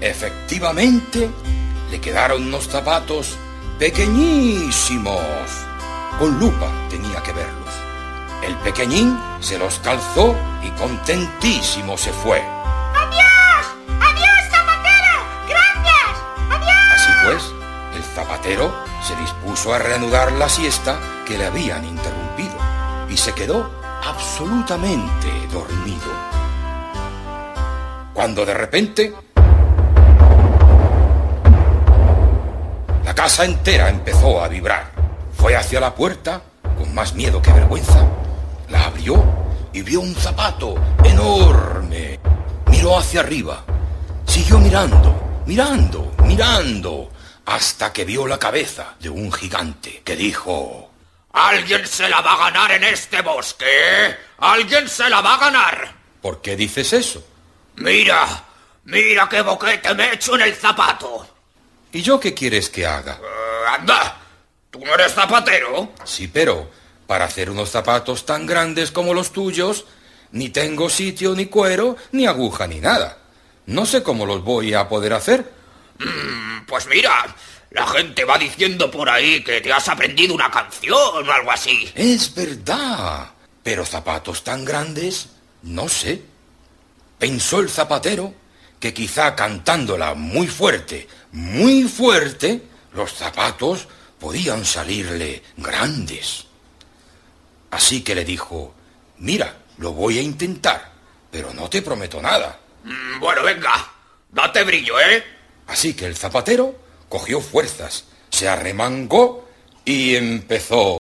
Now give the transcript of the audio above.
Efectivamente, le quedaron unos zapatos pequeñísimos. Con lupa tenía que verlos. El pequeñín se los calzó y contentísimo se fue. ¡Adiós! ¡Adiós, zapatero! ¡Gracias! ¡Adiós! Así pues, el zapatero se dispuso a reanudar la siesta que le habían interrumpido y se quedó absolutamente dormido. Cuando de repente la casa entera empezó a vibrar. Fue hacia la puerta con más miedo que vergüenza. La abrió y vio un zapato enorme. Miró hacia arriba. Siguió mirando, hasta que vio la cabeza de un gigante que dijo: ¿Alguien se la va a ganar en este bosque? ¿Alguien se la va a ganar? ¿Por qué dices eso? Mira qué boquete me he hecho en el zapato. ¿Y yo qué quieres que haga? Anda, ¿tú no eres zapatero? Sí, pero para hacer unos zapatos tan grandes como los tuyos, ni tengo sitio, ni cuero, ni aguja, ni nada. No sé cómo los voy a poder hacer. Pues mira, la gente va diciendo por ahí que te has aprendido una canción o algo así. Es verdad, pero zapatos tan grandes, no sé. Pensó el zapatero que quizá cantándola muy fuerte, los zapatos podían salirle grandes. Así que le dijo: mira, lo voy a intentar, pero no te prometo nada. Bueno, venga, date brillo, ¿eh? Así que el zapatero cogió fuerzas, se arremangó y empezó: